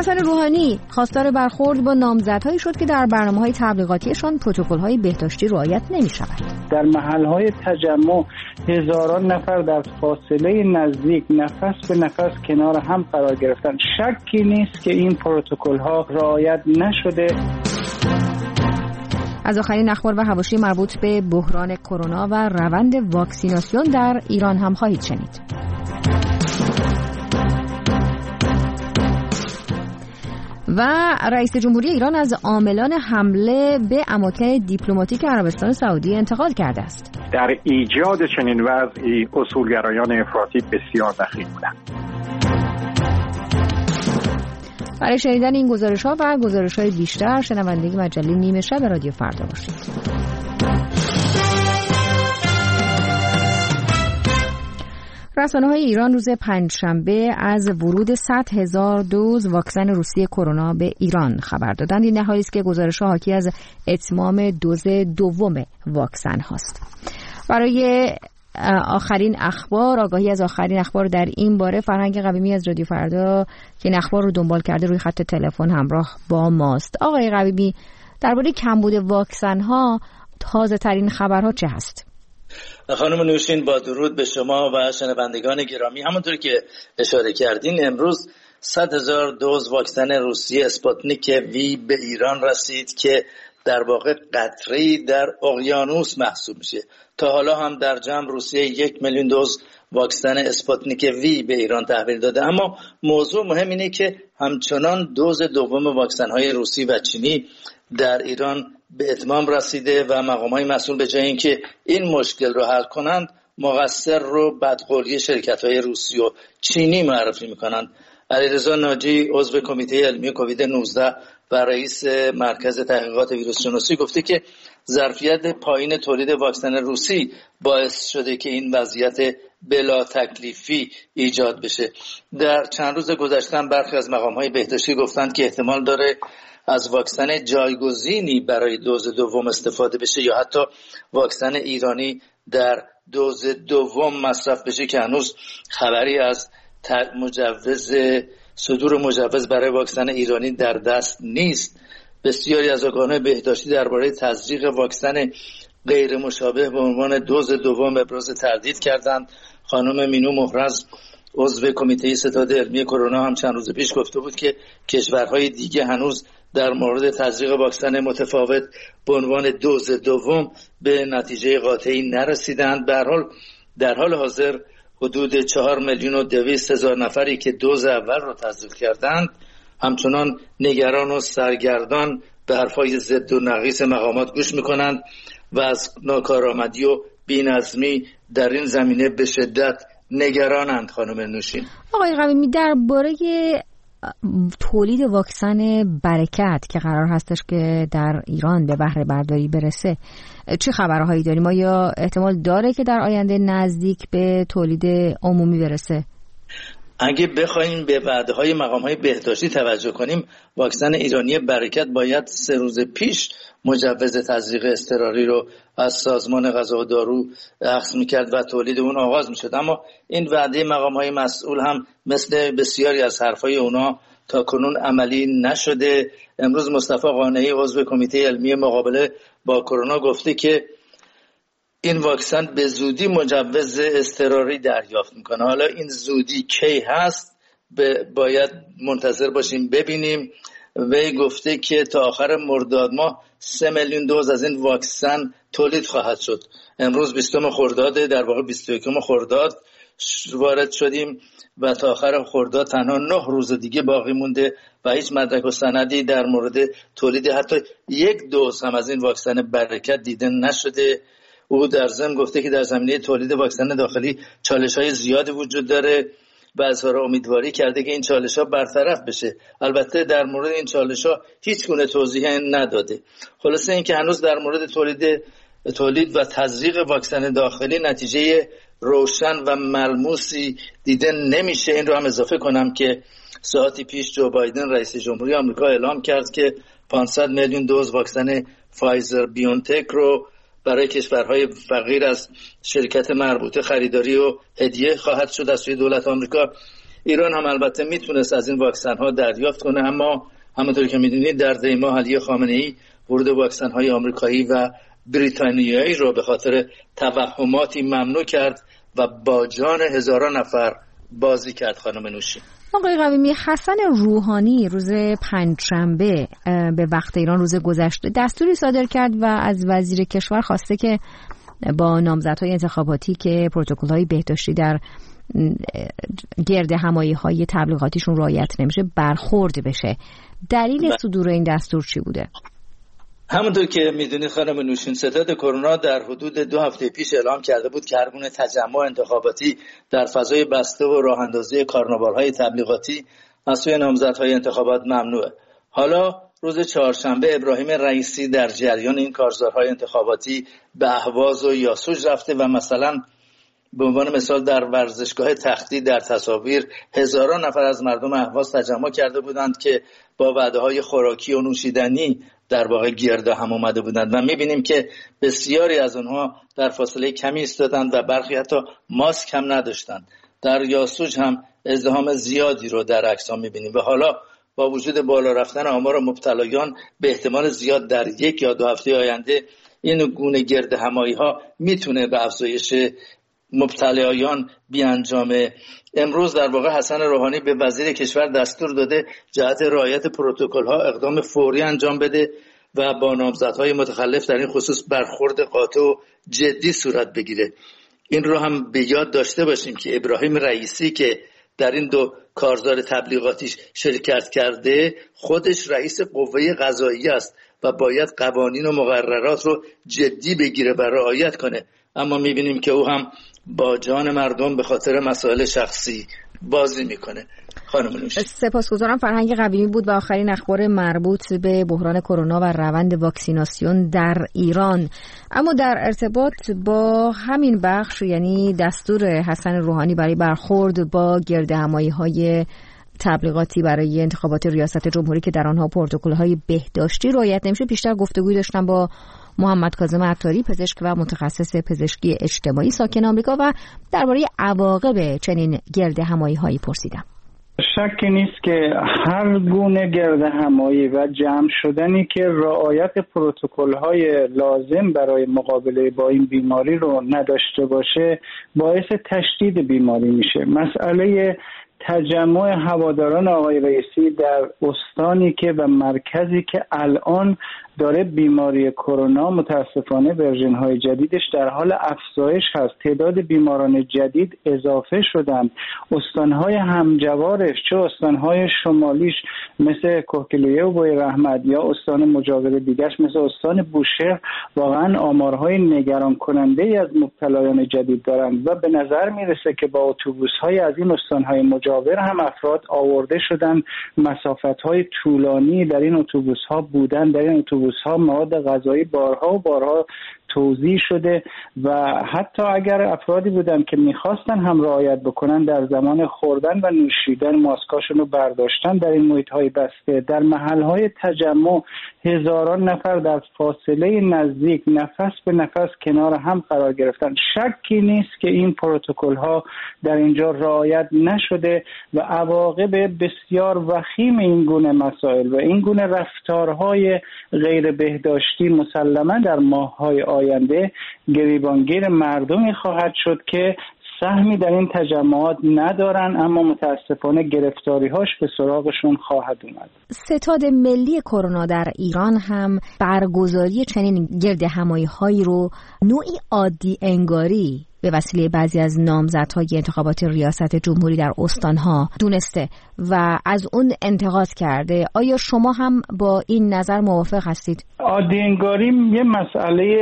حسن روحانی خواستار برخورد با نامزدهایی شد که در برنامه‌های تبلیغاتیشان پروتکل‌های بهداشتی رعایت نمی‌شود. در محل‌های تجمع هزاران نفر در فاصله نزدیک نفس به نفس کنار هم قرار گرفتند. شکی نیست که این پروتکل‌ها رعایت نشده. از آخرین اخبار و حواشی مربوط به بحران کرونا و روند واکسیناسیون در ایران هم خواهید شنید. و رئیس جمهوری ایران از عاملان حمله به اماکن دیپلماتیک عربستان سعودی انتقاد کرده است. در ایجاد چنین وضعی اصولگرایان افراطی بسیار دخیل بودند. برای شنیدن این گزارش‌ها و گزارش‌های بیشتر شنونده مجله نیمه شب رادیو فردا باشید. رسانه‌های ایران روز پنجشنبه از ورود 100,000 دوز واکسن روسیه کرونا به ایران خبر دادند. این در حالی است که گزارش‌ها حاکی از اتمام دوز دوم واکسن هاست. برای آخرین اخبار، آگاهی از آخرین اخبار در این باره، فرهنگ قویمی از رادیو فردا که این اخبار رو دنبال کرده روی خط تلفن همراه با ماست. آقای قویمی، درباره کمبود واکسن ها تازه ترین خبرها چه هست؟ خانم نوشین، با درود به شما و شنوندگان گرامی. همونطور که اشاره کردین، امروز 100,000 دوز واکسن روسیه اسپوتنیک وی به ایران رسید که در واقع قطره‌ای در اقیانوس محسوب میشه. تا حالا هم در جمع روسیه 1,000,000 دوز واکسن اسپوتنیک وی به ایران تحویل داده. اما موضوع مهم اینه که همچنان دوز دوم واکسن‌های روسی و چینی در ایران به اتمام رسیده و مقام‌های مسئول به جای اینکه این مشکل رو حل کنند، مقصر رو بدقولی شرکت‌های روسی و چینی معرفی می‌کنند. علیرضا ناجی، عضو کمیته علمی کووید 19 و رئیس مرکز تحقیقات ویروس شناسی، گفته که ظرفیت پایین تولید واکسن روسی باعث شده که این وضعیت بلا تکلیفی ایجاد بشه. در چند روز گذشته برخی از مقام‌های بهداشتی گفتند که احتمال داره از واکسن جایگزینی برای دوز دوم استفاده بشه یا حتی واکسن ایرانی در دوز دوم مصرف بشه که هنوز خبری از صدور مجوز برای واکسن ایرانی در دست نیست. بسیاری از ارگان‌های بهداشتی درباره تزریق واکسن غیر مشابه به عنوان دوز دوم ابراز تردید کردند. خانم مینو محرز، عضو کمیته ستاد علمی کرونا، هم چند روز پیش گفته بود که کشورهای دیگه هنوز در مورد تزریق واکسن متفاوت به عنوان دوز دوم به نتیجه قاطعی نرسیدند. در حال حاضر حدود 4,200,000 نفری که دوز اول رو تزریق کردند همچنان نگران و سرگردان به حرفای ضد و نقیص مقامات گوش میکنند و از ناکارآمدی و بی‌نظمی در این زمینه به شدت نگرانند. خانم نوشین. آقای قویمی، درباره تولید واکسن برکت که قرار هستش که در ایران به بهره برداری برسه چه خبرهایی داریم؟ آیا احتمال داره که در آینده نزدیک به تولید عمومی برسه؟ اگه بخوایم به وعده‌های مقام‌های بهداشتی توجه کنیم، واکسن ایرانی برکت باید 3 روز پیش مجوز تزریق اضطراری رو از سازمان غذا و دارو اخذ می‌کرد و تولید اون آغاز می‌شد. اما این وعده مقام‌های مسئول هم مثل بسیاری از حرفای اونا تا کنون عملی نشده. امروز مصطفی قانعی، عضو کمیته علمی مقابله با کرونا، گفته که این واکسن به زودی مجوز اضطراری دریافت میکنه. حالا این زودی کی هست باید منتظر باشیم ببینیم. وی گفته که تا آخر مرداد ماه 3,000,000 دوز از این واکسن تولید خواهد شد. امروز 20 خرداد، در واقع 21 خرداد وارد شدیم و تا آخر خرداد تنها 9 روز دیگه باقی مونده و هیچ مدرک و سندی در مورد تولید حتی 1 دوز هم از این واکسن برکت دیده نشده. او در ضمن گفته که در زمینه تولید واکسن داخلی چالش‌های زیادی وجود داره و اظهار امیدواری کرده که این چالش‌ها برطرف بشه. البته در مورد این چالش‌ها هیچ گونه توضیح نداده. خلاصه اینکه هنوز در مورد تولید و تزریق واکسن داخلی نتیجه روشن و ملموسی دیده نمیشه. این رو هم اضافه کنم که ساعتی پیش جو بایدن رئیس جمهوری آمریکا اعلام کرد که 500,000,000 دوز واکسن فایزر بیونتک رو برای کشورهای فقیر از شرکت مربوطه خریداری و هدیه خواهد شد از سوی دولت آمریکا. ایران هم البته میتونست از این واکسن ها دریافت کنه، اما همونطور که میدونید در دیما علی خامنه‌ای ورود واکسن های آمریکایی و بریتانیایی رو به خاطر توهماتی ممنوع کرد و با جان هزاران نفر بازی کرد. خانم نوشین. آقای قویمی، حسن روحانی روز پنجشنبه به وقت ایران روز گذشته دستوری صادر کرد و از وزیر کشور خواسته که با نامزدهای انتخاباتی که پروتکل‌های بهداشتی در گرد همایی‌های تبلیغاتیشون رعایت نمیشه برخورد بشه. دلیل صدور این دستور چی بوده؟ همونطور که میدونید خانم نوشین، ستاد کرونا در حدود 2 هفته پیش اعلام کرده بود که هر گونه تجمع انتخاباتی در فضای بسته و راه اندازی کارناوال‌های تبلیغاتی از سوی نامزدهای انتخابات ممنوعه. حالا روز چهارشنبه ابراهیم رئیسی در جریان این کارزارهای انتخاباتی به اهواز و یاسوج رفته و مثلا به عنوان مثال در ورزشگاه تختی در تصاویر هزاران نفر از مردم اهواز تجمع کرده بودند که با وعده‌های خوراکی و نوشیدنی در واقع گرد هم اومده بودند و می‌بینیم که بسیاری از اونها در فاصله کمی ایستادند و برخی حتی ماسک هم نداشتند. در یاسوج هم ازدحام زیادی رو در عکس‌ها می‌بینیم و حالا با وجود بالا رفتن آمار مبتلایان به احتمال زیاد در 1 یا 2 هفته آینده این گونه گرد همایی‌ها میتونه به افزایش مبتلایان بیانجامه. امروز در واقع حسن روحانی به وزیر کشور دستور داده جهت رعایت پروتکل‌ها اقدام فوری انجام بده و با نامزدهای متخلف در این خصوص برخورد قاطع و جدی صورت بگیره. این رو هم به یاد داشته باشیم که ابراهیم رئیسی که در این 2 کارزار تبلیغاتیش شرکت کرده خودش رئیس قوه قضاییه است و باید قوانین و مقررات رو جدی بگیره و رعایت کنه، اما میبینیم که او هم با جان مردم به خاطر مسائل شخصی بازی میکنه. خانم نوشین. سپاسگزارم. فرهنگ قویمی بود و آخرین اخبار مربوط به بحران کرونا و روند واکسیناسیون در ایران. اما در ارتباط با همین بخش، یعنی دستور حسن روحانی برای برخورد با گردهمایی‌های تبلیغاتی برای انتخابات ریاست جمهوری که در آنها پروتکل‌های بهداشتی رعایت نمیشه، بیشتر گفتگوی داشتم با محمد کاظم عطاری، پزشک و متخصص پزشکی اجتماعی ساکن آمریکا، و درباره عواقب چنین گردهمایی‌هایی پرسیدم. شکی نیست که هر گونه گردهمایی و جمع شدنی که رعایت پروتکل‌های لازم برای مقابله با این بیماری رو نداشته باشه باعث تشدید بیماری میشه. مسئله تجمع هواداران آقای رئیسی در استانی که و مرکزی که الان داره بیماری کرونا متاسفانه ورژن‌های جدیدش در حال افزایش هست، تعداد بیماران جدید اضافه شدن، استان‌های همجوارش چه استان‌های شمالیش مثل کوکلویه و بوی رحمت یا استان مجاور دیگرش مثل استان بوشهر واقعا آمارهای نگران کننده ای از مبتلایان جدید دارند و به نظر میرسه که با اتوبوس‌های از این استان‌های مجاور هم افراد آورده شدن، مسافت‌های طولانی در این اتوبوس‌ها بودن، در این اتوبوس‌ها مواد غذایی بارها و بارها توزیع شده و حتی اگر افرادی بودن که میخواستن هم رعایت بکنن در زمان خوردن و نوشیدن ماسکاشون رو برداشتن در این محیط‌های بسته، در محل‌های تجمع هزاران نفر در فاصله نزدیک نفس به نفس کنار هم قرار گرفتن. شکی نیست که این پروتکل‌ها در اینجا رعایت نشده و عواقب بسیار وخیم این گونه مسائل و این گونه رفتارهای غیر بهداشتی مسلماً در ماه‌های آینده گریبانگیر مردمی خواهد شد که سهمی در این تجمعات ندارن، اما متاسفانه گرفتاری‌هاش به سراغشون خواهد اومد. ستاد ملی کرونا در ایران هم برگزاری چنین گردهمایی‌هایی رو نوعی عادی انگاری به وسیله بعضی از نامزدهای انتخابات ریاست جمهوری در استانها دونسته و از اون انتقاد کرده. آیا شما هم با این نظر موافق هستید؟ عادی انگاری یه مسئله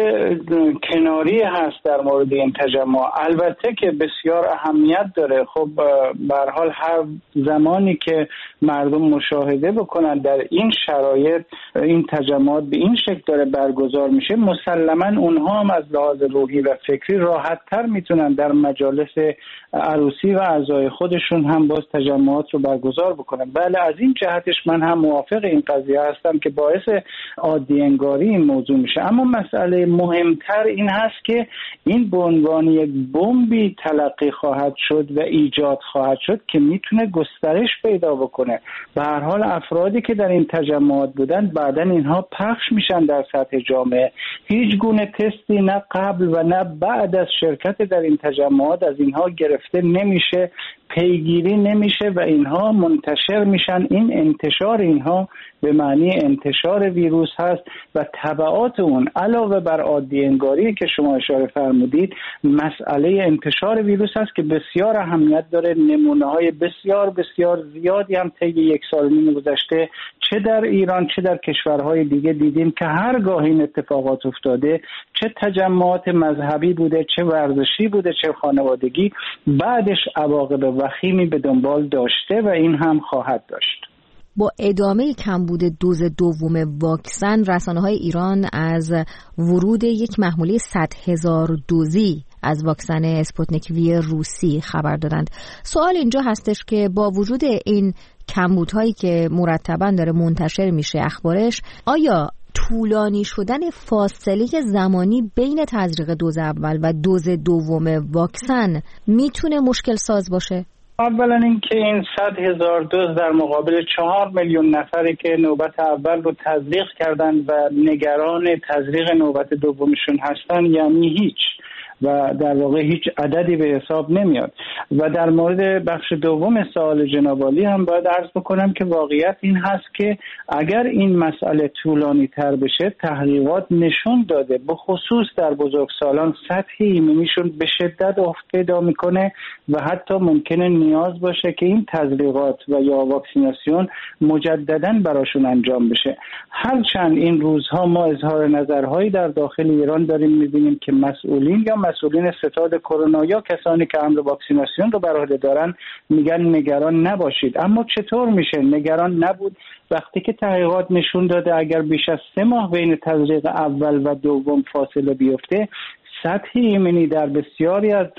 کناری هست در مورد این تجمع، البته که بسیار اهمیت داره. خب به هر حال هر زمانی که مردم مشاهده بکنن در این شرایط این تجمعات به این شکل داره برگزار میشه، مسلماً اونها هم از لحاظ روحی و فکری راحت‌تر میتونن در مجالس عروسی و اعضای خودشون هم باز تجمعات رو برگزار بکنن. بله، از این جهتش من هم موافق این قضیه هستم که باعث عادی انگاری این موضوع میشه. اما مسئله مهمتر این هست که این به عنوان یک بمبی تلقی خواهد شد و ایجاد خواهد شد که میتونه گسترش پیدا بکنه. به هر حال افرادی که در این تجمعات بودن بعداً اینها پخش میشن در سطح جامعه. هیچ گونه تستی نه قبل و نه بعد از شرکت در این تجمعات از اینها گرفته نمیشه، پیگیری نمیشه و اینها منتشر میشن. این انتشار اینها به معنی انتشار ویروس هست و تبعات اون علاوه بر عادی انگاری که شما اشاره فرمودید، مسئله انتشار ویروس هست که بسیار اهمیت داره. نمونه‌های بسیار بسیار زیادی هم طی 1 سال و نیم گذشته چه در ایران چه در کشورهای دیگه دیدیم که هرگاه این اتفاقات افتاده، چه تجمعات مذهبی بوده، چه ورزشی بوده، چه خانوادگی، بعدش عواقب وخیمی به دنبال داشته و این هم خواهد داشت. با ادامه کمبود دوز دوم واکسن، رسانه‌های ایران از ورود یک محموله 100,000 دوزی از واکسن اسپوتنیک وی روسی خبر دادند. سوال اینجا هستش که با وجود این کمبودهایی که مرتباً داره منتشر میشه اخبارش، آیا طولانی شدن فاصله زمانی بین تزریق دوز اول و دوز دوم واکسن میتونه مشکل ساز باشه؟ اولا اینکه این 100,000 دوز در مقابل 4 میلیون نفری که نوبت اول رو تزریق کردن و نگران تزریق نوبت دومشون هستن یعنی هیچ و در واقع هیچ عددی به حساب نمیاد. و در مورد بخش دوم سوال جناب عالی هم باید عرض بکنم که واقعیت این هست که اگر این مسئله طولانی تر بشه، تحقیقات نشون داده به خصوص در بزرگسالان سطح ایمنیشون به شدت افت پیدا میکنه و حتی ممکنه نیاز باشه که این تزریقات و یا واکسیناسیون مجددا براشون انجام بشه. هرچند این روزها ما اظهار نظرهایی در داخل ایران داریم میبینیم که مسئولین ستاد کرونا یا کسانی که امر واکسیناسیون رو بر عهده دارن میگن نگران نباشید. اما چطور میشه نگران نبود وقتی که تحقیقات نشون داده اگر بیش از 3 ماه بین تزریق اول و دوم فاصله بیفته، سطح ایمنی در بسیاری از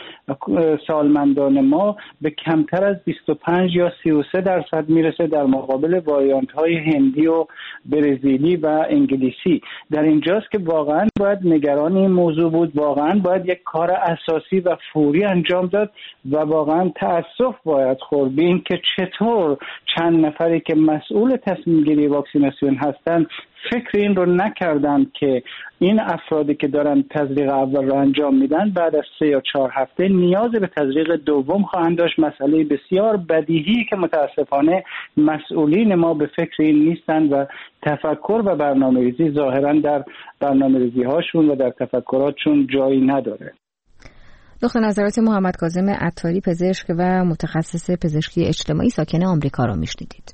سالمندان ما به کمتر از 25 یا 33% میرسه در مقابل وریانت های هندی و برزیلی و انگلیسی. در اینجاست که واقعا باید نگران این موضوع بود، واقعا باید یک کار اساسی و فوری انجام داد و واقعا تأسف باید خورد به این که چطور چند نفری که مسئول تصمیم گیری واکسیناسیون هستند فکر این رو نکردن که این افرادی که دارن تزریق اول رو انجام میدن بعد از 3 یا 4 هفته نیاز به تزریق دوم خواهند داشت. مسئله بسیار بدیهی که متاسفانه مسئولین ما به فکر این نیستن و تفکر و برنامه‌ریزی ظاهرا در برنامه‌ریزی هاشون و در تفکراتشون جایی نداره. دکتر نظرات محمد کاظم عطاری، پزشک و متخصص پزشکی اجتماعی ساکن آمریکا رو میشنیدید.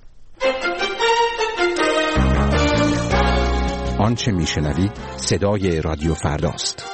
آنچه میشنوید صدای رادیو فرداست.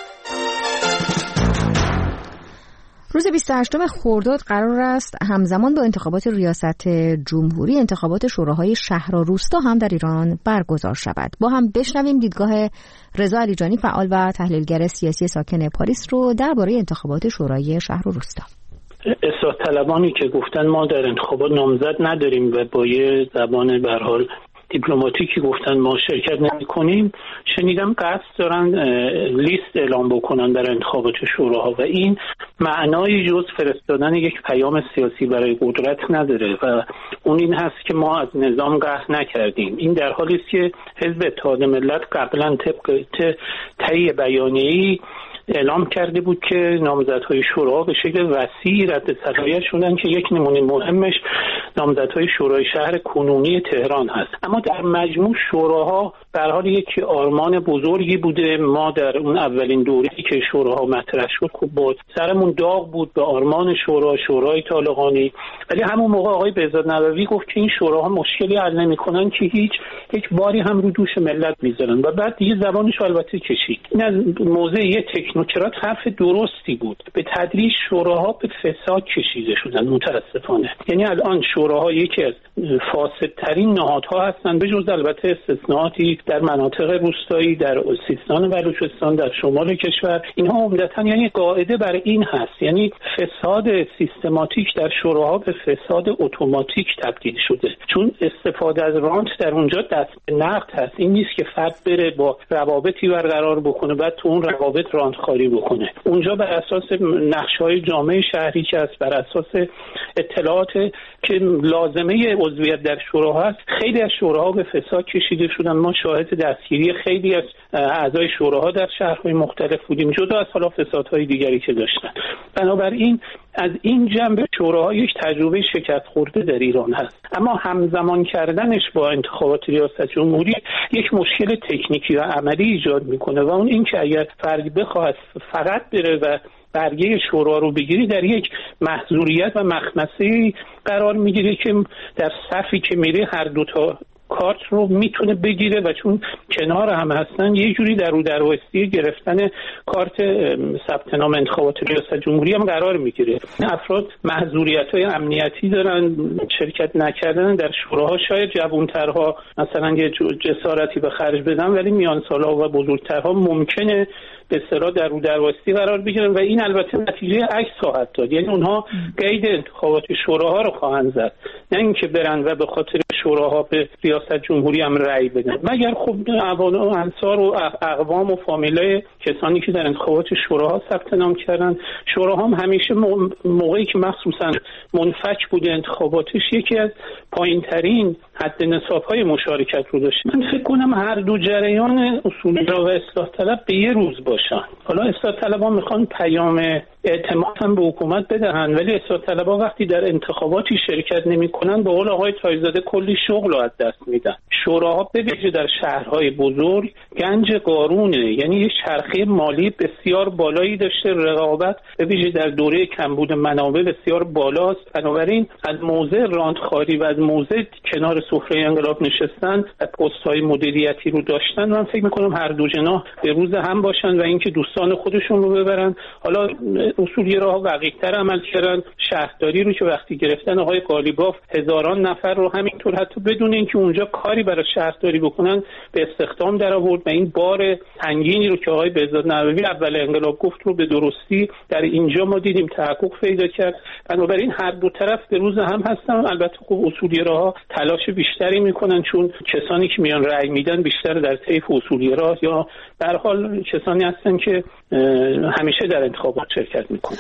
روز 28 خرداد قرار است همزمان با انتخابات ریاست جمهوری انتخابات شوراهای شهر و روستا هم در ایران برگزار شود. با هم بشنویم دیدگاه رضا علیجانی، فعال و تحلیلگر سیاسی ساکن پاریس رو درباره انتخابات شورای شهر و روستا. اصلاح طلبانی که گفتن ما در انتخابات نامزد نداریم و با یه زبان به هر حال دیپلماتیکی گفتن ما شرکت نمی‌کنیم، شنیدم قصد دارن لیست اعلام بکنن در انتخابات شوراها و این معنای جز فرستادن یک پیام سیاسی برای قدرت نداره و اون این هست که ما از نظام قهر نکردیم. این در حالی است که حزب اتحاد ملت قبلا طبق تهیه بیانیه‌ای اعلام کرده بود که نامزدهای شورا به شکل وسیع رد صلاحیت شدن که یک نمونه مهمش نامزدهای شورای شهر کنونی تهران هست. اما در مجموع شوراها در حال یک آرمان بزرگی بوده. ما در اون اولین دوره‌ای که شوراها مطرح شد خب با سرمون داغ بود به آرمان شورای طالقانی، ولی همون موقع آقای بهزاد نبوی گفت که این شوراها مشکلی حل نمی‌کنن که هیچ باری هم رو دوش ملت می‌ذارن و بعد دیگه زبانش البته کشید. این از موضع یک تکنوکرات حرف درستی بود. به تدریج شوراها به فساد کشیده شدن متاسفانه. یعنی الان شوراها یکی از فاسدترین نهادها هستن به جز البته استثناءاتی در مناطق روستایی، در سیستان و بلوچستان، در شمال کشور، اینها عمدتاً یعنی قاعده بر این هست، یعنی فساد سیستماتیک در شوراها به فساد اتوماتیک تبدیل شده، چون استفاده از رانت در اونجا دست به نقد هست. این نیست که فرد بره با روابطی برقرار بکنه بعد تو اون روابط رانتخواری بکنه. اونجا بر اساس نقشه‌های جامعه شهری که است، بر اساس اطلاعات که لازمه عضویت در شورا هست، خیلی از شوراها به فساد کشیده شدن. ما شاهد دستگیری خیلی از اعضای شوراها در شهرهای مختلف بودیم، جدا از حالا فسادهای دیگری که داشتن. بنابراین از این جنبه شوراها یک تجربه شکست خورده در ایران هست، اما همزمان کردنش با انتخابات ریاست جمهوری یک مشکل تکنیکی و عملی ایجاد میکنه و اون این که اگر فردی بخواد فقط بره و برگه شورا رو بگیری، در یک محظوریت و مخمسه قرار میگیره که در صفی که میره هر دوتا کارت رو میتونه بگیره و چون کنار هم هستن یه جوری در رو درواستی گرفتن کارت ثبت نام انتخابات ریاست جمهوری هم قرار میگیره. افراد محظوریت‌های امنیتی دارن، شرکت نکردن در شوراها. شاید جوان‌ترها مثلا یه جسارتی به خرج بدن، ولی میان سال‌ها و بزرگترها ممکنه به اصطلاح در رو درواستی قرار بگیرن و این البته نتیجه عکس خواهد داد. یعنی اونها قید انتخابات شوراها رو خواهند زد، نه اینکه برن و به خاطر شوراها به ریاست جمهوری هم رأی بدن، مگر خب عوام و انصار و اقوام و فامیلای کسانی که در انتخابات شوراها ثبت نام کردن. شوراها هم همیشه موقعی که مخصوصا منفک بوده انتخاباتش، یکی از پایین‌ترین حد نصاب‌های مشارکت رو داشت. من فکر کنم هر دو جریان اصولگرا و اصلاح طلب به یه روز باشن. حالا اصلاح طلب‌ها میخوان پیام اعتماد هم به حکومت بدهن، ولی اصلاح طلب‌ها وقتی در انتخاباتی شرکت نمی‌کنن به قول آقای تایزاده کلی شغل رو از دست میدن. شوراها به ویژه در شهرهای بزرگ گنج قارونه، یعنی یه چرخه مالی بسیار بالایی داشته، رقابت به ویژه در دوره کمبود منابع بسیار بالاست. بنابراین از موضع رانتخواری و از موضع کنار سفره انقلاب نشستن و پست‌های مدیریتی رو داشتن، من فکر می‌کنم هر دو جناح به روز هم باشن و اینکه دوستان خودشون رو ببرن. حالا اصولگراها وقیح‌تر عمل کردن. شهرداری رو که وقتی گرفتن آقای قالیباف هزاران نفر رو همینطور حتی بدون اینکه اونجا کاری برای شهرداری بکنن به استخدام در آورد و این بار سنگینی رو که آقای بهزاد نووی اول انقلاب گفت رو به درستی در اینجا ما دیدیم تحقق پیدا کرد. بنابراین هر دو طرف به روز هم هستن. البته خب اصولگراها تلاش بیشتری میکنن چون کسانی که میان رأی میدن بیشتر در طیف اصولگرا یا در حال کسانی هستن که همیشه در انتخابات شرکت میکنن.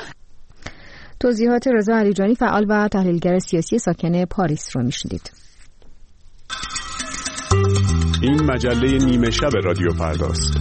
توضیحات رضا علیجانی، فعال و تحلیلگر سیاسی ساکن پاریس رو میشنید. این مجله نیمه شب رادیو فرداست.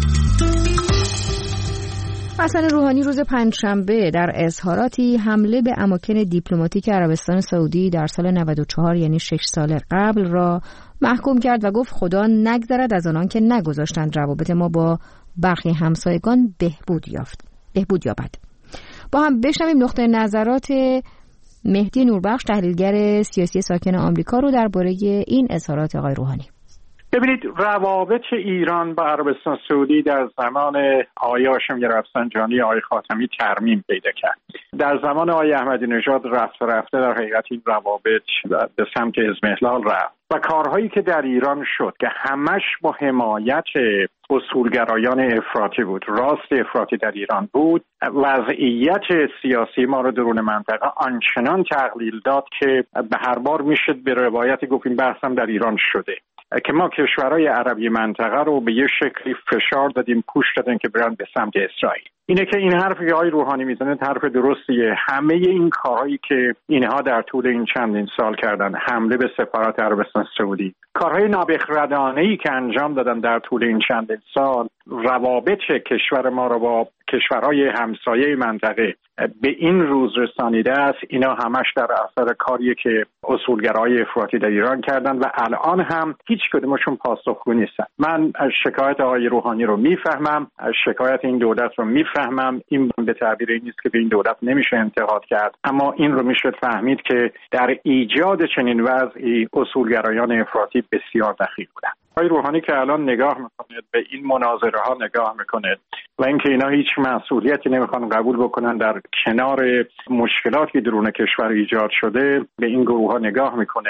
حسن روحانی روز پنجشنبه در اظهاراتی حمله به اماکن دیپلماتیک عربستان سعودی در سال 94 یعنی 6 سال قبل را محکوم کرد و گفت خدا نگذرد از آنان که نگذاشتند روابط ما با برخی همسایگان بهبود یابد. با هم بشنویم نقطه نظرات مهدی نوربخش، تحلیلگر سیاسی ساکن آمریکا رو درباره این اظهارات آقای روحانی. ببینید، روابط ایران با عربستان سعودی در زمان آقای هاشمی رفسنجانی، آقای خاتمی ترمیم پیدا کرد. در زمان آقای احمدی نژاد رفته در حقیقت این روابط به سمت اضمحلال رفت و کارهایی که در ایران شد که همش با حمایت اصولگرایان افراطی بود، راست افراطی در ایران بود، وضعیت سیاسی ما رو درون منطقه آنچنان تقلیل داد که به هر بار میشد به روایت گفتیم بحثم در ایران شده که ما کشورهای عربی منطقه رو به یه شکلی فشار دادیم، پوش دادیم که برن به سمت اسرائیل. اینه که این حرفی که آقای روحانی میزنه حرف درستیه. همه این کارهایی که اینها در طول این چندین سال کردن، حمله به سفارت عربستان سعودی، کارهای نابخردانه‌ای که انجام دادن در طول این چندین سال، روابط کشور ما رو با کشورهای همسایه منطقه به این روز رسانیده است. اینا همش در اثر کاریه که اصولگرای افراطی در ایران کردن و الان هم هیچ کدومشون پاسخگو نیستن. من شکایت آقای روحانی رو میفهمم، شکایت این دولت رو میفهمم. این به تعبیر این نیست که به این دولت نمیشه انتقاد کرد، اما این رو میشه فهمید که در ایجاد چنین وضعی اصولگرایان افراطی سیاسی بسیار دخیل بودن. آقای روحانی که الان نگاه میکنه به این مناظره ها نگاه میکنه و اینکه اینا هیچ مسئولیتی نمیخوان قبول بکنن در کنار مشکلاتی که درون کشور ایجاد شده، به این گروه ها نگاه میکنه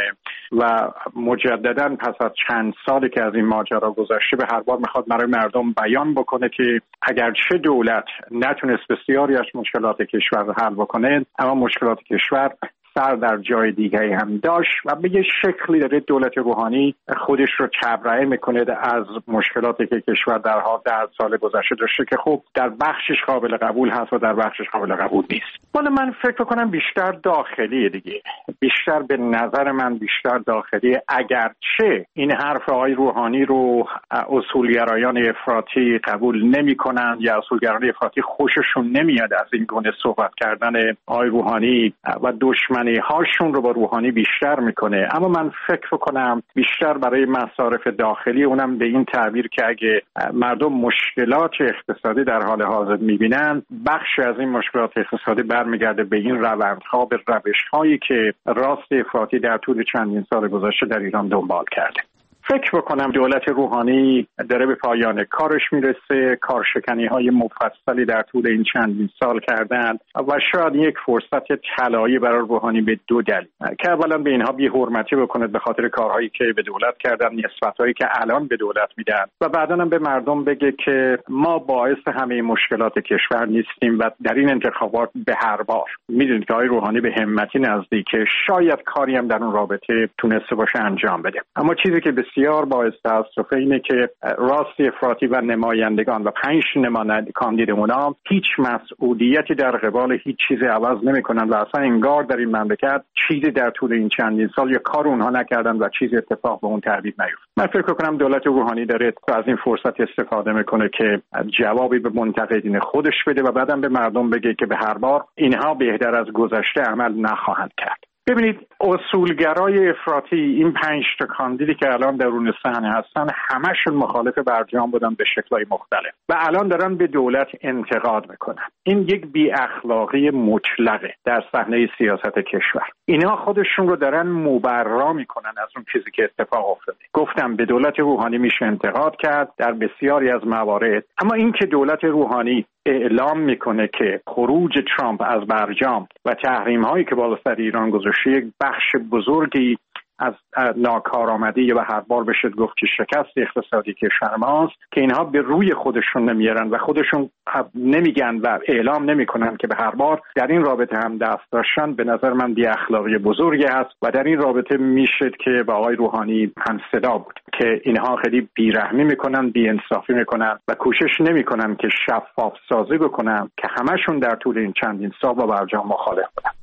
و مجددا پس از چند سالی که از این ماجرا گذشته به هر بار میخواد برای مردم بیان بکنه که اگرچه دولت نتونست بسیاری از مشکلات کشور رو حل بکنه، اما مشکلات کشور سر در جای دیگه هم داشت و به یه شکلی داره دولت روحانی خودش رو تبرئه میکنه از مشکلاتی که کشور در 10 سال گذشته داشته که خب در بخشش قابل قبول هست و در بخشش قابل قبول نیست. ولی من فکر کنم بیشتر داخلی دیگه، بیشتر به نظر من بیشتر داخلی. اگرچه این حرف آقای روحانی رو اصولگرایان افراطی قبول نمیکنن یا اصولگرایان افراطی خوششون نمیاد از این گونه صحبت کردن آقای روحانی و دشمنی هاشون رو با روحانی بیشتر میکنه، اما من فکر کنم بیشتر برای مصارف داخلی، اونم به این تعبیر که اگه مردم مشکلات اقتصادی در حال حاضر میبینن، بخش از این مشکلات اقتصادی برمیگرده به این روندها، به روش‌هایی که راست افراطی در طول چندین سال گذشته در ایران دنبال کرده. فکر بکنم دولت روحانی داره به پایان کارش میرسه. کارشکنی‌های مفصلی در طول این چندین سال کردن و شاید یک فرصت طلایی برای روحانی به 2 دلیل که اولا به اینها بی‌حرمتی بکنه به خاطر کارهایی که به دولت کردن، نسبت‌هایی که الان به دولت میدن، و بعداً هم به مردم بگه که ما باعث همه مشکلات کشور نیستیم و در این انتخابات به هر بار میدونید که آقای روحانی به همتی نزدیکه، شاید کاری هم در اون رابطه تونسته باشه انجام بده. اما چیزی که بسیار باعث تأسفه اینه که راستی افراطی و نمایندگان و 5 نماینده کاندید اونا هیچ مسئولیتی در قبال هیچ چیزی عوض نمی‌کنن و اصلا انگار در این مملکت چیزی در طول این چندین سال یا کار اونها نکردن و چیزی اتفاق به اون ترتیب نیفتاد. من فکر کنم دولت روحانی داره از این فرصت استفاده میکنه که جوابی به منتقدین خودش بده و بعدم به مردم بگه که به هر بار اینها بهتر از گذشته عمل نخواهند کرد. ببینید اصولگرای افراطی، این 5 تا کاندیدی که الان درون صحنه هستن، همشون مخالف برجام بودن به شکل‌های مختلف و الان دارن به دولت انتقاد میکنن. این یک بی اخلاقی مطلقه در صحنه سیاست کشور. اینها خودشون رو دارن مبرا میکنن از اون چیزی که اتفاق افتاده. گفتم به دولت روحانی میشه انتقاد کرد در بسیاری از موارد، اما این که دولت روحانی اعلام میکنه که خروج ترامپ از برجام و تحریم هایی که بالا سر ایران گذاشته یک بخش بزرگی از ناکارآمدی و هر بار بشه گفت که شکست اقتصادی کشور ماست، که اینها به روی خودشون نمیارن و خودشون نمیگن و اعلام نمیکنن که به هر بار در این رابطه هم دست داشتن، به نظر من بی اخلاقی بزرگی هست و در این رابطه میشه که با آقای روحانی هم صدا بود که اینها خیلی بیرحمی میکنن، بی انصافی میکنن و کوشش نمیکنن که شفاف سازی بکنن که همشون در طول این چندین سال با برجام مخالف بودن.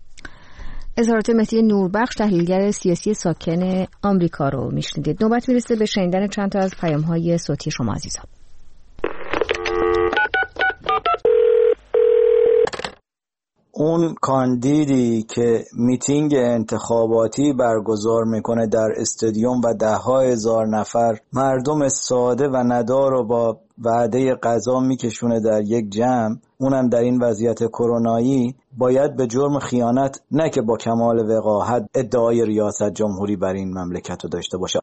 اظهارات مهدی نوربخش، تحلیلگر سیاسی ساکن آمریکا رو میشنیدید. نوبت میرسه به شنیدن چند تا از پیام‌های صوتی شما عزیزان. اون کاندیدی که میتینگ انتخاباتی برگزار میکنه در استادیوم و 10,000 نفر مردم ساده و ندار رو با وعده غذا میکشونه در یک جمع، اونم در این وضعیت کرونایی، باید به جرم خیانت نه که با کمال وقاحت ادعای ریاست جمهوری بر این مملکت رو داشته باشه.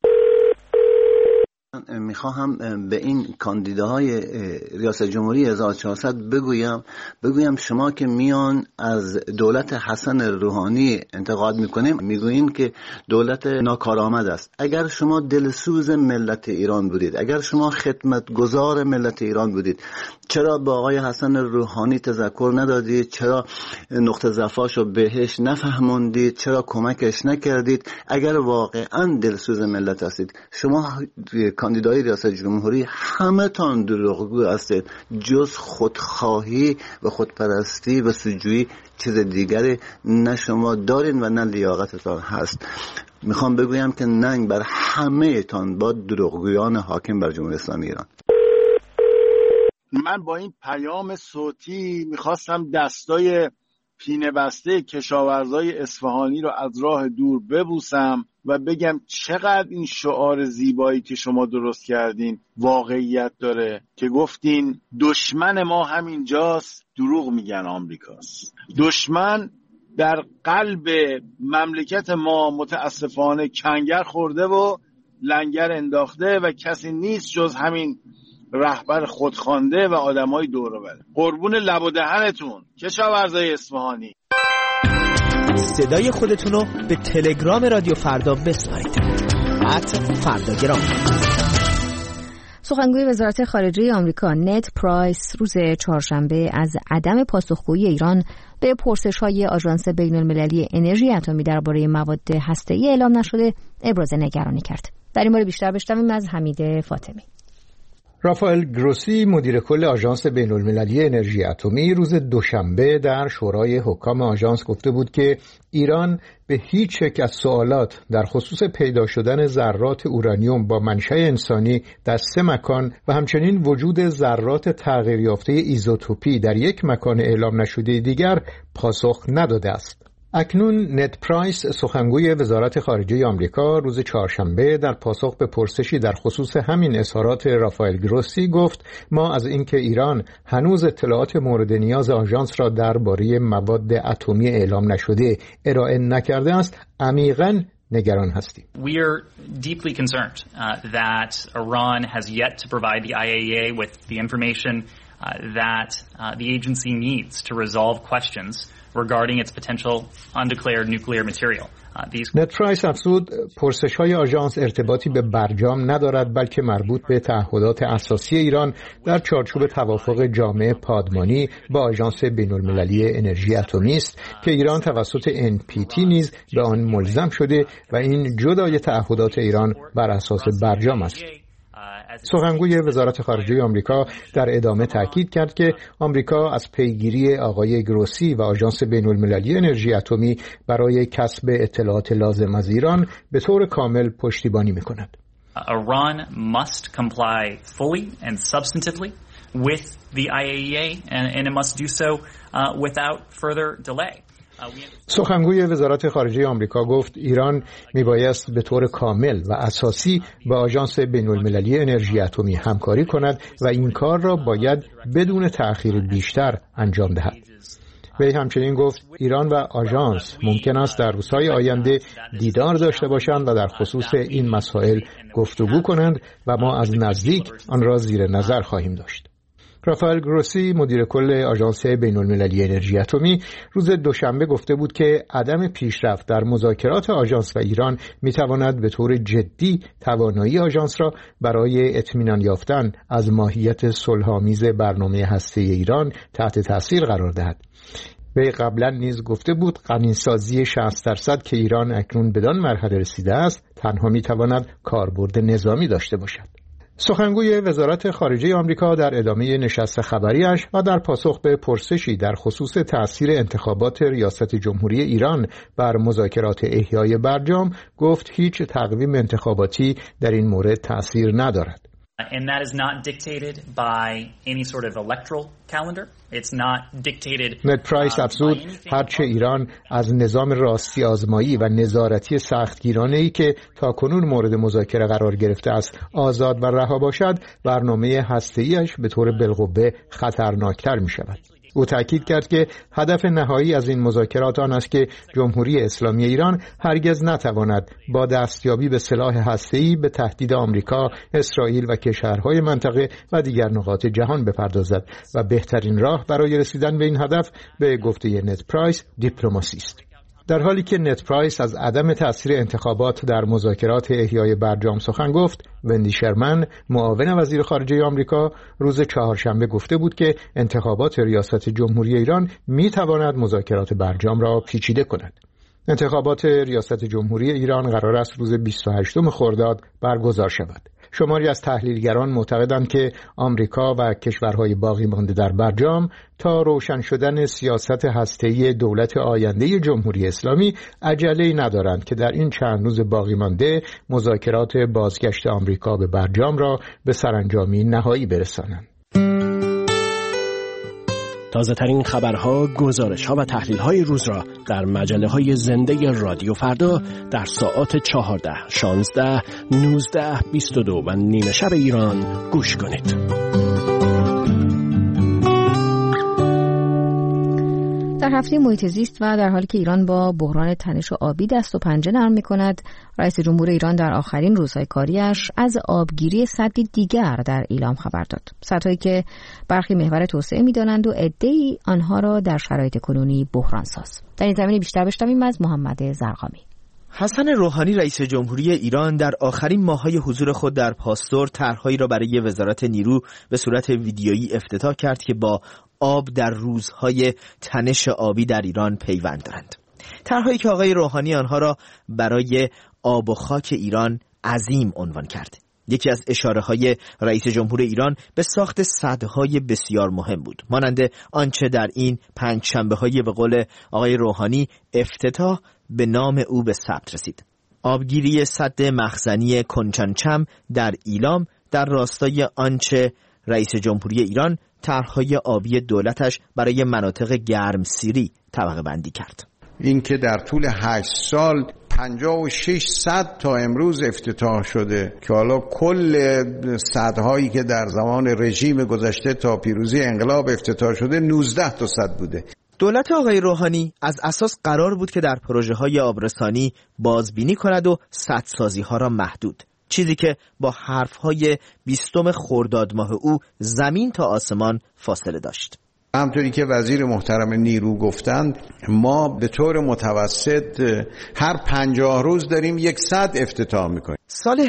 میخواهم به این کاندیداهای ریاست جمهوری 1400 بگویم شما که میان از دولت حسن روحانی انتقاد میکنیم، میگوییم که دولت ناکارآمد است. اگر شما دلسوز ملت ایران بودید، اگر شما خدمتگزار ملت ایران بودید، چرا با آقای حسن روحانی تذکر ندادید؟ چرا نقطه ضعفاشو بهش نفهموندید؟ چرا کمکش نکردید؟ اگر واقعا دلسوز ملت هستید، شما کاندیدای ریاست جمهوری همه تان دروغگو هستید، جز خودخواهی و خودپرستی و سوجویی چیز دیگری نه شما دارین و نه لیاقتتان هست. میخوام بگویم که ننگ بر همه تان با دروغگویان حاکم بر جمهوری اسلامی ایران. من با این پیام صوتی میخواستم دستای پینه بسته کشاورزای اصفهانی رو از راه دور ببوسم و بگم چقدر این شعار زیبایی که شما درست کردین واقعیت داره که گفتین دشمن ما همینجاست، دروغ میگن آمریکاست. دشمن در قلب مملکت ما متاسفانه کنگر خورده و لنگر انداخته و کسی نیست جز همین رهبر خودخوانده و آدمای دور و بر. قربون لب و دهنتون کشاورزای اصفهانی. صدای خودتون رو به تلگرام رادیو فردا بسپارید. @فرداگرام. سخنگوی وزارت خارجه آمریکا نت پرایس روز چهارشنبه از عدم پاسخگویی ایران به پرسش‌های آژانس بین‌المللی انرژی اتمی درباره مواد هسته‌ای اعلام نشده ابراز نگرانی کرد. در این باره بیشتر بشنویم از حمید فاطمی. رافائل گروسی مدیر کل آژانس بین‌المللی انرژی اتمی روز دوشنبه در شورای حکام آژانس گفته بود که ایران به هیچ یک از سوالات در خصوص پیدا شدن ذرات اورانیوم با منشأ انسانی در 3 مکان و همچنین وجود ذرات تغییر یافته ایزوتوپی در یک مکان اعلام نشده دیگر پاسخ نداده است. اکنون نت پرایس سخنگوی وزارت خارجه آمریکا روز چهارشنبه در پاسخ به پرسشی در خصوص همین اظهارات رافائل گروسی گفت ما از اینکه ایران هنوز اطلاعات مورد نیاز آژانس را درباره مواد اتمی اعلام نشده ارائه نکرده است عمیقاً نگران هستیم. We are deeply concerned that Iran has yet to provide the IAEA with the information that the agency needs to resolve questions regarding its potential undeclared nuclear material. نت پرایس افزود پرسش‌های آژانس ارتباطی به برجام ندارد بلکه مربوط به تعهدات اساسی ایران در چارچوب توافق جامع پادمانی با آژانس بین‌المللی انرژی اتمی است که ایران توسط NPT نیز به آن ملزم شده و این جدای تعهدات ایران بر اساس برجام است. سخنگوی وزارت خارجه آمریکا در ادامه تاکید کرد که آمریکا از پیگیری آقای گروسی و آژانس بین‌المللی انرژی اتمی برای کسب اطلاعات لازم از ایران به طور کامل پشتیبانی می‌کند. Iran must comply fully and substantively with the IAEA and it must do so without further delay. سخنگوی وزارت خارجه آمریکا گفت ایران میبایست به طور کامل و اساسی با آژانس بین‌المللی انرژی اتمی همکاری کند و این کار را باید بدون تأخیر بیشتر انجام دهد. وی همچنین گفت ایران و آژانس ممکن است در روزهای آینده دیدار داشته باشند و در خصوص این مسائل گفتگو کنند و ما از نزدیک آن را زیر نظر خواهیم داشت. رافائل گروسی مدیر کل آژانس بین‌المللی انرژی اتمی روز دوشنبه گفته بود که عدم پیشرفت در مذاکرات آژانس و ایران میتواند به طور جدی توانایی آژانس را برای اطمینان یافتن از ماهیت صلح‌آمیز برنامه هسته‌ای ایران تحت تاثیر قرار دهد. وی قبلا نیز گفته بود غنی‌سازی 60% که ایران اکنون بدان مرحله رسیده است تنها میتواند کاربرد نظامی داشته باشد. سخنگوی وزارت خارجه آمریکا در ادامه نشست خبریش و در پاسخ به پرسشی در خصوص تأثیر انتخابات ریاست جمهوری ایران بر مذاکرات احیای برجام گفت هیچ تقویم انتخاباتی در این مورد تأثیر ندارد. And that is not dictated by any sort of electoral calendar. It's not dictated. نت پرایس افزود هرچه ایران از نظام راستی آزمایی و نظارتی سختگیرانه‌ای که تاکنون مورد مذاکره قرار گرفته است آزاد و رها باشد برنامه هسته‌ایش به طور بالقوه خطرناکتر می شود. او تأکید کرد که هدف نهایی از این مذاکرات آن است که جمهوری اسلامی ایران هرگز نتواند با دستیابی به سلاح هسته‌ای به تهدید آمریکا، اسرائیل و کشورهای منطقه و دیگر نقاط جهان بپردازد و بهترین راه برای رسیدن به این هدف به گفته نت پرایس دیپلماسی است. در حالی که نت پرایس از عدم تأثیر انتخابات در مذاکرات احیای برجام سخن گفت، وندی شرمن معاون وزیر خارجه آمریکا روز چهارشنبه گفته بود که انتخابات ریاست جمهوری ایران می‌تواند مذاکرات برجام را پیچیده کند. انتخابات ریاست جمهوری ایران قرار است روز 28 خرداد برگزار شود. شماری از تحلیلگران معتقدند که آمریکا و کشورهای باقی مانده در برجام تا روشن شدن سیاست هسته‌ای دولت آینده جمهوری اسلامی عجله‌ای ندارند که در این چند روز باقی مانده مذاکرات بازگشت آمریکا به برجام را به سرانجامی نهایی برسانند. تازه ترین خبرها، گزارش‌ها و تحلیل‌های روز را در مجله‌های زنده رادیو فردا در ساعات 14, 16, 19, 22 و نیمه شب ایران گوش کنید. در هفته محیط زیست و در حالی که ایران با بحران تنش آبی دست و پنجه نرم می‌کند، رئیس جمهور ایران در آخرین روزهای کاریش از آبگیری سدی دیگر در ایلام خبر داد. سدهایی که برخی محور توسعه می‌دانند و عده‌ای آنها را در شرایط کنونی بحران ساز. در این زمینه بیشتر بشنویم از محمد زرقامی. حسن روحانی رئیس جمهوری ایران در آخرین ماه‌های حضور خود در پاستور طرح‌هایی را برای وزارت نیرو به صورت ویدیویی افتتاح کرد که با آب در روزهای تنش آبی در ایران پیوند دارند. طرح‌هایی که آقای روحانی آنها را برای آب و خاک ایران عظیم عنوان کرد. یکی از اشاره‌های رئیس جمهور ایران به ساخت سدهای بسیار مهم بود، مانند آنچه در این پنجشنبه‌های به قول آقای روحانی افتتاح به نام او به ثبت رسید. آبگیری سد مخزنی کنچنچم در ایلام در راستای آنچه رئیس جمهوری ایران طرح‌های آبی دولتش برای مناطق گرمسیری طبقه بندی کرد. این که در طول 8 سال 56 سد تا امروز افتتاح شده که حالا کل سدهایی که در زمان رژیم گذشته تا پیروزی انقلاب افتتاح شده 19 تا سد بوده. دولت آقای روحانی از اساس قرار بود که در پروژه‌های آبرسانی بازبینی کند و سدسازی‌ها را محدود، چیزی که با حرف‌های 20 خرداد ماه او زمین تا آسمان فاصله داشت. همطوری که وزیر محترم نیرو گفتند، ما به طور متوسط هر 50 روز داریم 100 افتتاح میکنیم. سال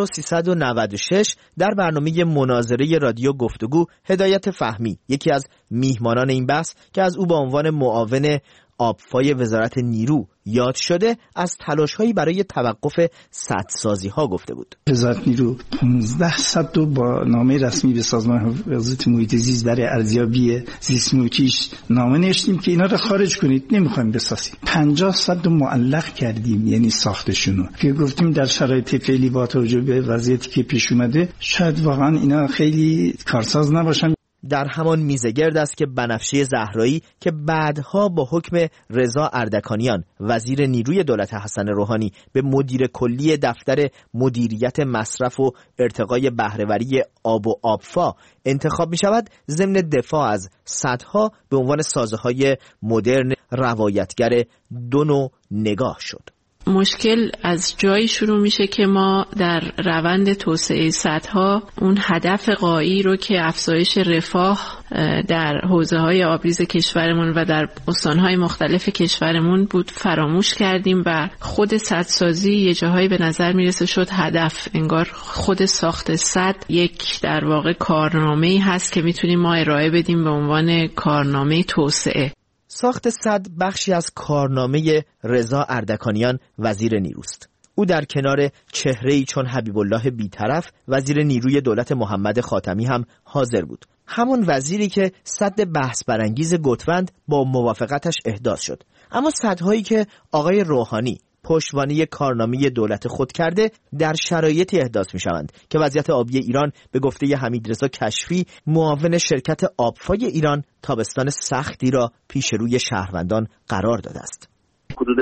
1396 در برنامه مناظره رادیو گفتگو هدایت فهمی، یکی از میهمانان این بحث که از او به عنوان معاون آبفای وزارت نیرو یاد شده، از تلاش‌هایی برای توقف سدسازی‌ها گفته بود. وزارت نیرو 15 سد رو با نامه رسمی به سازمان حفاظت محیط زیست در ارزیابی زیست محیطیش نامه نوشتیم که اینا رو خارج کنید، نمی‌خوایم بسازیم. 50 سد رو معلق کردیم، یعنی ساختشونو، که گفتیم در شرایط فعلی با توجه به وضعیتی که پیش اومده شاید واقعا اینا خیلی کارساز نباشن. در همان میزگرد است که بنفشه زهرایی که بعدها با حکم رضا اردکانیان وزیر نیروی دولت حسن روحانی به مدیر کلی دفتر مدیریت مصرف و ارتقای بهره‌وری آب و آبفا انتخاب می شود، ضمن دفاع از سدها به عنوان سازه‌های مدرن روایتگر دو نوع نگاه شد. مشکل از جایی شروع میشه که ما در روند توسعه سدها اون هدف غایی رو که افزایش رفاه در حوزه‌های آبریز کشورمون و در استان‌های مختلف کشورمون بود فراموش کردیم و خود سدسازی یه جاهایی به نظر میرسه شد هدف. انگار خود ساخت سد یک در واقع کارنامه‌ای هست که میتونیم ما ارائه بدیم به عنوان کارنامه توسعه. ساخت سد بخشی از کارنامه رضا اردکانیان وزیر نیروست. او در کنار چهره‌ای چون حبیب الله بی‌طرف وزیر نیروی دولت محمد خاتمی هم حاضر بود. همون وزیری که سد بحث برانگیز گتوند با موافقتش احداث شد. اما سدهایی که آقای روحانی پشتوانه کارنامه دولت خود کرده در شرایطی احداث می شوند که وضعیت آبی ایران به گفته حمیدرضا کشفی معاون شرکت آبفای ایران تابستان سختی را پیش روی شهروندان قرار داده است. حدود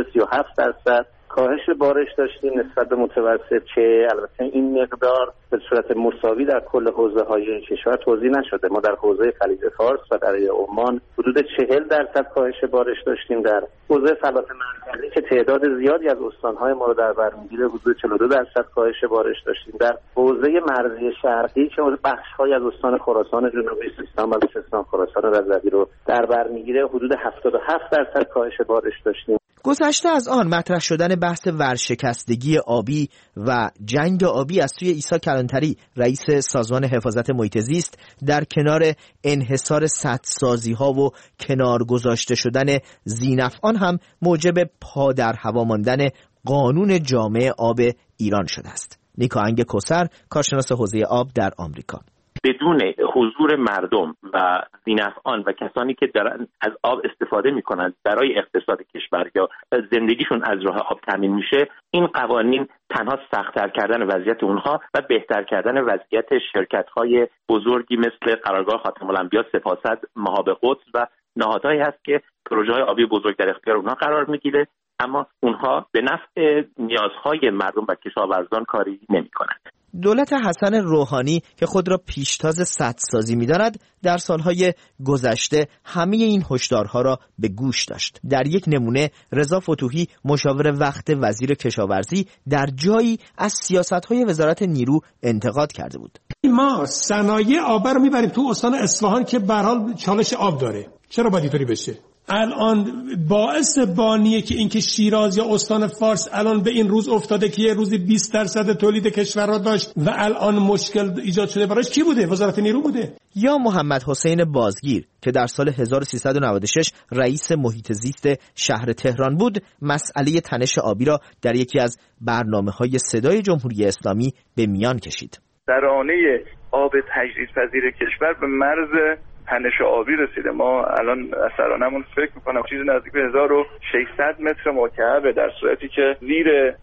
37% کاهش بارش داشتیم نسبت به متوسط که البته این مقدار به صورت مساوی در کل حوزه‌های کشور توزیع نشده. ما در حوزه خلیج فارس و در عمان حدود 40% کاهش بارش داشتیم. در حوزه فلات مرکزی که تعداد زیادی از استان‌های ما رو در بر می‌گیره حدود 42% کاهش بارش داشتیم. در حوزه مرزی شرقی که بخش‌های از استان خراسان جنوبی، سیستان و بلوچستان، خراسان رضوی رو در بر می‌گیره حدود 77% کاهش بارش داشتیم. گذشته از آن مطرح شدن بحث ورشکستگی آبی و جنگ آبی از سوی عیسی کلانتری رئیس سازمان حفاظت محیط زیست در کنار انحصار سدسازی‌ها و کنار گذاشته شدن ذی‌نفعان هم موجب پا در هوا ماندن قانون جامع آب ایران شده است. نیکا انگ کوثر، کارشناس حوزه آب در آمریکا: بدون حضور مردم و ذی‌نفعان و کسانی که دارن از آب استفاده میکنند برای اقتصاد کشور یا زندگیشون از راه آب تامین میشه، این قوانین تنها سخت‌تر کردن وضعیت اونها و بهتر کردن وضعیت شرکت‌های بزرگی مثل قرارگاه خاتم الانبیا، سپاست، مهاب قدس و نهادهایی هست که پروژه‌های آبی بزرگ در اختیار اونها قرار میگیره، اما اونها به نفع نیازهای مردم و کشاورزان کاری نمی‌کنند. دولت حسن روحانی که خود را پیشتاز سدسازی می‌داند در سالهای گذشته همه این هشدارها را به گوش داشت. در یک نمونه رضا فتوحی مشاور وقت وزیر کشاورزی در جایی از سیاست‌های وزارت نیرو انتقاد کرده بود. ما صنایع آب رو میبریم تو استان اصفهان که به هر حال چالش آب داره. چرا باید اینطوری بشه؟ الان باعث بانیه که اینکه شیراز یا استان فارس الان به این روز افتاده که یه روزی 20% تولید کشور را داشت و الان مشکل ایجاد شده براش کی بوده؟ وزارت نیرو بوده. یا محمد حسین بازگیر که در سال 1396 رئیس محیط زیست شهر تهران بود، مسئله تنش آبی را در یکی از برنامه‌های صدای جمهوری اسلامی به میان کشید. ترانه آب تجدیدپذیر کشور به مرز تنش آبی رسیده. ما الان اثرانمون فکر میکنم چیزی نزدیک به 1600 متر مکعب، در صورتی که زیر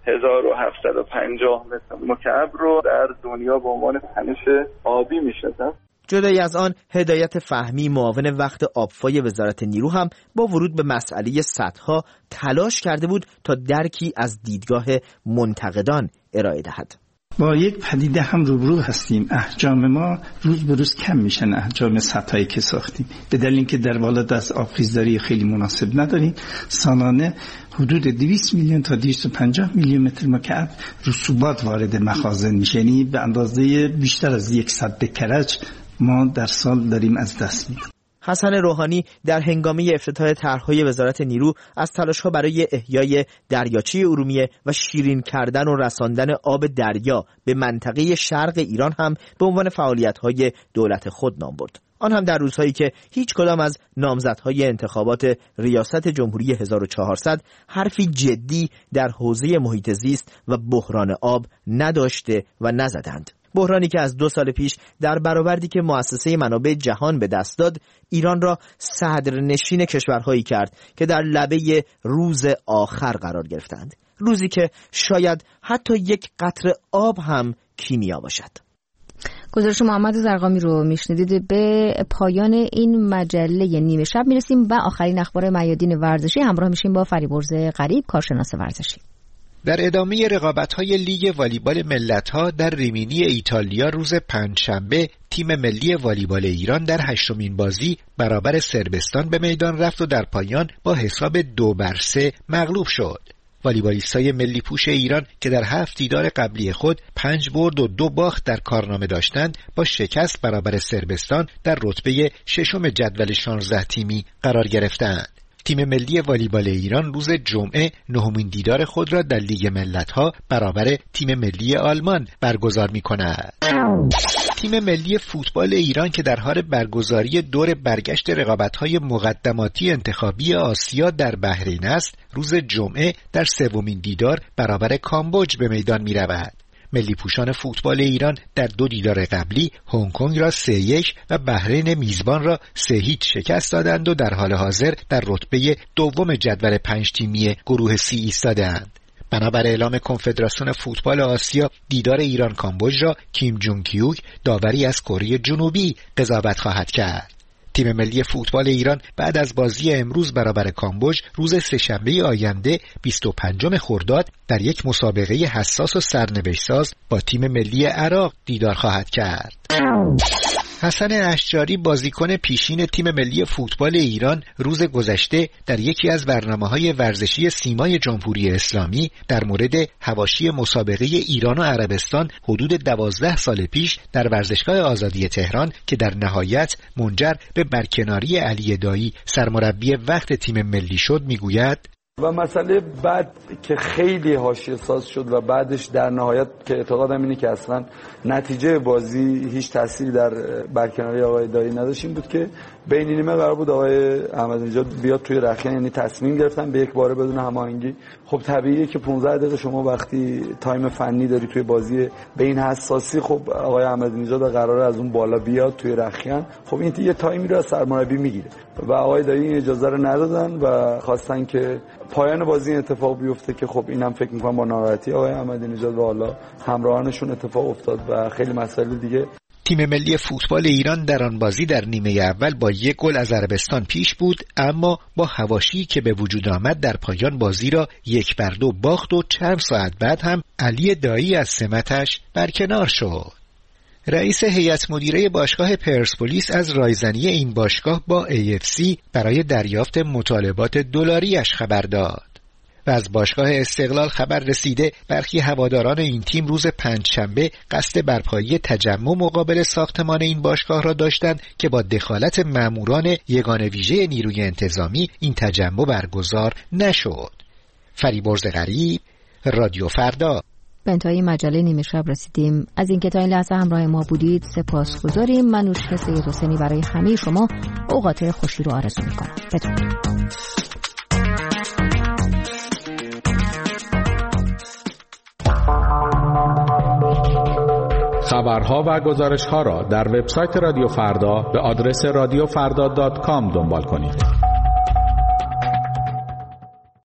1750 متر مکعب رو در دنیا به عنوان تنش آبی میشناسن. جدای از آن، هدایت فهمی معاون وقت آبفای وزارت نیرو هم با ورود به مسئله سدها تلاش کرده بود تا درکی از دیدگاه منتقدان ارائه دهد. با یک پدیده هم روبرو هستیم. احجام ما روز به روز کم میشن، احجام سدهایی که ساختیم، به دلیل اینکه در بالادست آبخیزداری خیلی مناسب نداریم. سالانه حدود 200 میلیون تا 250 میلیون متر مکعب رسوبات وارد مخازن میشه، یعنی به اندازه بیشتر از 100 کرج ما در سال داریم از دست میدیم. حسن روحانی در هنگامه افتتاح طرح‌های وزارت نیرو از تلاش‌ها برای احیای دریاچه ارومیه و شیرین کردن و رساندن آب دریا به منطقه شرق ایران هم به عنوان فعالیت‌های دولت خود نام برد. آن هم در روزهایی که هیچ کدام از نامزدهای انتخابات ریاست جمهوری 1400 حرفی جدی در حوزه محیط زیست و بحران آب نداشته و نزدند. بحرانی که از 2 سال پیش در برآوردی که مؤسسه منابع جهان به دست داد، ایران را صدرنشین کشورهایی کرد که در لبه روز آخر قرار گرفتند. روزی که شاید حتی یک قطره آب هم کیمیا باشد. گزارش محمد زرقامی رو میشنیدید. به پایان این مجله نیمه شب میرسیم و آخرین اخبار میادین ورزشی همراه میشیم با فریبرز غریب، کارشناس ورزشی. در ادامه رقابت‌های لیگ والیبال ملت‌ها در ریمینی ایتالیا روز پنجشنبه، تیم ملی والیبال ایران در 8مین بازی برابر صربستان به میدان رفت و در پایان با حساب 2-3 مغلوب شد. والیبالیستای ملی پوش ایران که در 7 دیدار قبلی خود 5 برد و 2 باخت در کارنامه داشتند، با شکست برابر صربستان در رتبه 6 جدول 16 تیمی قرار گرفتند. تیم ملی والیبال ایران روز جمعه 9مین دیدار خود را در لیگ ملت‌ها برابر تیم ملی آلمان برگزار می‌کند. تیم ملی فوتبال ایران که در حال برگزاری دور برگشت رقابت‌های مقدماتی انتخابی آسیا در بحرین است، روز جمعه در 3مین دیدار برابر کامبوج به میدان می‌رود. ملی پوشان فوتبال ایران در 2 دیدار قبلی هنگ کنگ را 3-1 و بحرین میزبان را 3-0 شکست دادند و در حال حاضر در رتبه 2 جدول 5 تیمی گروه C ایستادند. بنابر اعلام کنفدراسیون فوتبال آسیا، دیدار ایران کامبوج را کیم جونگ کیوک، داوری از کره جنوبی، قضاوت خواهد کرد. تیم ملی فوتبال ایران بعد از بازی امروز برابر کامبوج روز سه‌شنبه آینده 25 خرداد در یک مسابقه حساس و سرنوشت‌ساز با تیم ملی عراق دیدار خواهد کرد. حسن اشجاری، بازیکن پیشین تیم ملی فوتبال ایران، روز گذشته در یکی از برنامه‌های ورزشی سیمای جمهوری اسلامی در مورد حواشی مسابقه ایران و عربستان حدود 12 سال پیش در ورزشگاه آزادی تهران که در نهایت منجر به برکناری علی دایی سرمربی وقت تیم ملی شد میگوید: و مسئله بعد که خیلی حاشیه ساز شد و بعدش در نهایت که اعتقادم اینه که اصلا نتیجه بازی هیچ تأثیری در برکناری آقای دایی نداشت، این بود که بین نیمه قرار بود آقای احمدی‌نژاد بیاد توی رخیان، یعنی تصمیم گرفتن به یک باره بدون هماهنگی. خب طبیعیه که 15 دقیقه شما وقتی تایم فنی داری توی بازی به این حساسی، خب آقای احمدی‌نژاد قراره از اون بالا بیاد توی رخیان، خب این یه تایمی رو از سرمربی میگیره و آقای دایی اجازه رو ندادن و خواستن که پایان بازی اتفاق بیفته که خب اینم فکر می‌کنم با ناراحتی آقای احمدی‌نژاد و حالا همراهانشون اتفاق افتاد و خیلی مسائل دیگه. تیم ملی فوتبال ایران در آن بازی در نیمه اول با 1 گل از عربستان پیش بود، اما با حواشی که به وجود آمد در پایان بازی را 1-2 باخت و چند ساعت بعد هم علی دایی از سمتش برکنار شد. رئیس هیئت مدیره باشگاه پرسپولیس از رایزنی این باشگاه با AFC برای دریافت مطالبات دلاریش خبر داد. و از باشگاه استقلال خبر رسیده برخی هواداران این تیم روز پنجشنبه قصد برپایی تجمع مقابل ساختمان این باشگاه را داشتند که با دخالت ماموران یگان ویژه نیروی انتظامی این تجمع برگزار نشد. فریبرز غریب، رادیو فردا. به انتهای مجله نیمه شب رسیدیم. از اینکه تا این لحظه همراه ما بودید سپاسگزاریم. من نوشین سید حسینی برای همه شما اوقات خوشی رو آرزو می‌کنم. بدرود. خبرها و گزارش‌ها را در وبسایت رادیو فردا به آدرس radiofrda.com دنبال کنید.